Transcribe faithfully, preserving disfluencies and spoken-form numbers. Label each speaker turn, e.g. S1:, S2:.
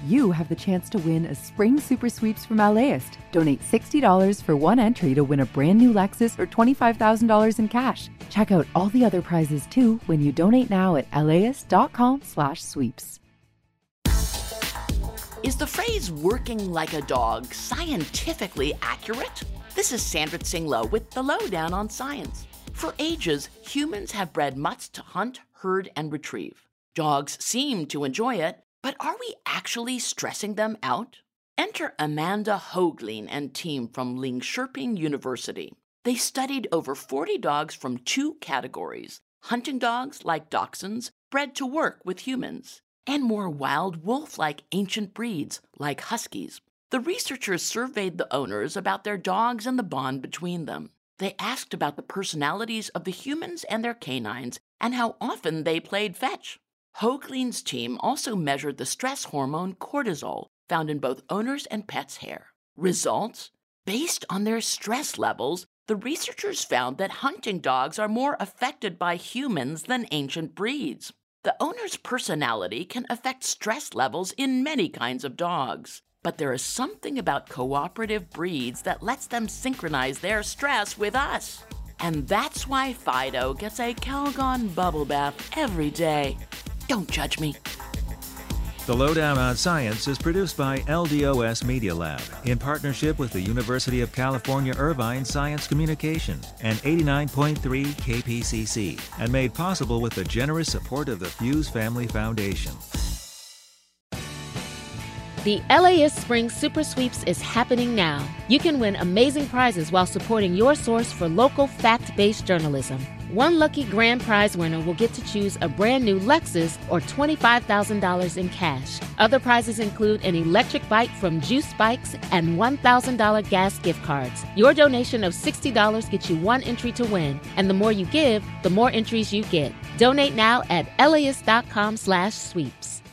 S1: you have the chance to win a spring super sweeps from LAist. Donate sixty dollars for one entry to win a brand new Lexus or twenty-five thousand dollars in cash. Check out all the other prizes too when you donate now at laist.com slash sweeps.
S2: Is the phrase working like a dog scientifically accurate? This is Sandra Tsing-Loh with the Lowdown on Science. For ages, humans have bred mutts to hunt, herd, and retrieve. Dogs seem to enjoy it, but are we actually stressing them out? Enter Amanda Hoagland and team from Linköping University. They studied over forty dogs from two categories: hunting dogs like dachshunds, bred to work with humans, and more wild wolf-like ancient breeds like huskies. The researchers surveyed the owners about their dogs and the bond between them. They asked about the personalities of the humans and their canines and how often they played fetch. Hoagland's team also measured the stress hormone cortisol found in both owners' and pets' hair. Results? Based on their stress levels, the researchers found that hunting dogs are more affected by humans than ancient breeds. The owner's personality can affect stress levels in many kinds of dogs. But there is something about cooperative breeds that lets them synchronize their stress with us. And that's why Fido gets a Calgon bubble bath every day. Don't judge me.
S3: The Lowdown on Science is produced by L D O S Media Lab in partnership with the University of California Irvine Science Communication and eighty-nine point three K P C C, and made possible with the generous support of the Fuse Family Foundation.
S4: The LAist Spring Super Sweeps is happening now. You can win amazing prizes while supporting your source for local fact-based journalism. One lucky grand prize winner will get to choose a brand new Lexus or twenty-five thousand dollars in cash. Other prizes include an electric bike from Juice Bikes and one thousand dollars gas gift cards. Your donation of sixty dollars gets you one entry to win, and the more you give, the more entries you get. Donate now at laist.com slash sweeps.